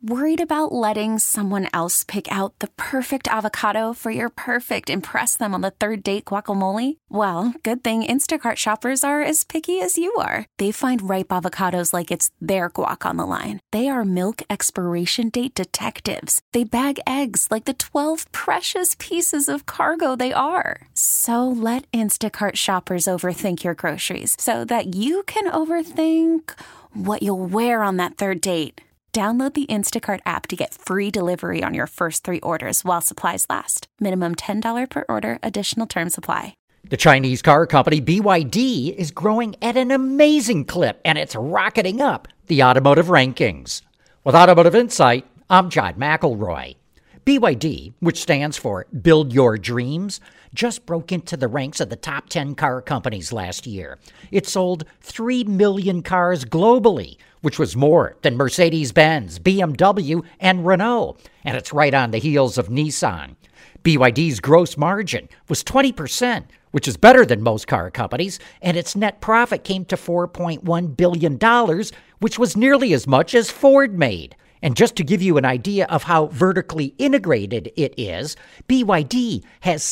Worried about letting someone else pick out the perfect avocado for your perfect impress them on the third date guacamole? Well, good thing Instacart shoppers are as picky as you are. They find ripe avocados like it's their guac on the line. They are milk expiration date detectives. They bag eggs like the 12 precious pieces of cargo they are. So let Instacart shoppers overthink your groceries so that you can overthink what you'll wear on that third date. Download the Instacart app to get free delivery on your first 3 orders while supplies last. Minimum $10 per order. Additional terms apply. The Chinese car company BYD is growing at an amazing clip, and it's rocketing up the automotive rankings. With Automotive Insight, I'm John McElroy. BYD, which stands for Build Your Dreams, just broke into the ranks of the top 10 car companies last year. It sold 3 million cars globally, which was more than Mercedes-Benz, BMW, and Renault, and it's right on the heels of Nissan. BYD's gross margin was 20%, which is better than most car companies, and its net profit came to $4.1 billion, which was nearly as much as Ford made. And just to give you an idea of how vertically integrated it is, BYD has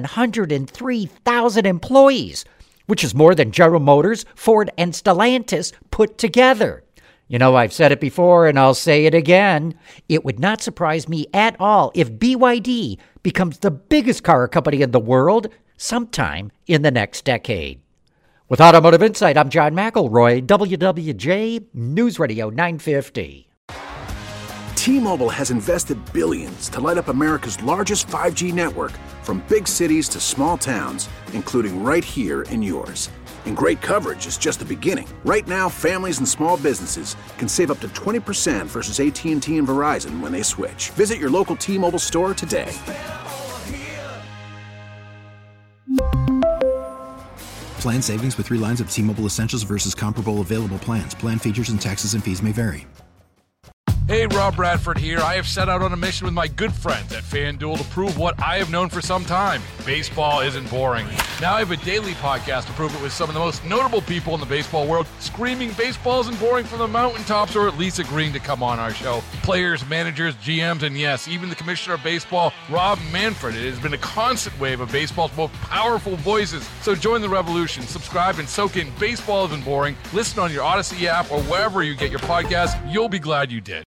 703,000 employees, which is more than General Motors, Ford, and Stellantis put together. You know, I've said it before and I'll say it again. It would not surprise me at all if BYD becomes the biggest car company in the world sometime in the next decade. With Automotive Insight, I'm John McElroy, WWJ News Radio 950. T-Mobile has invested billions to light up America's largest 5G network, from big cities to small towns, including right here in yours. And great coverage is just the beginning. Right now, families and small businesses can save up to 20% versus AT&T and Verizon when they switch. Visit your local T-Mobile store today. Plan savings with 3 lines of T-Mobile Essentials versus comparable available plans. Plan features and taxes and fees may vary. Hey, Rob Bradford here. I have set out on a mission with my good friends at FanDuel to prove what I have known for some time. Baseball isn't boring. Now I have a daily podcast to prove it with some of the most notable people in the baseball world, screaming baseball isn't boring from the mountaintops, or at least agreeing to come on our show. Players, managers, GMs, and yes, even the commissioner of baseball, Rob Manfred. It has been a constant wave of baseball's most powerful voices. So join the revolution. Subscribe and soak in Baseball Isn't Boring. Listen on your Odyssey app or wherever you get your podcasts. You'll be glad you did.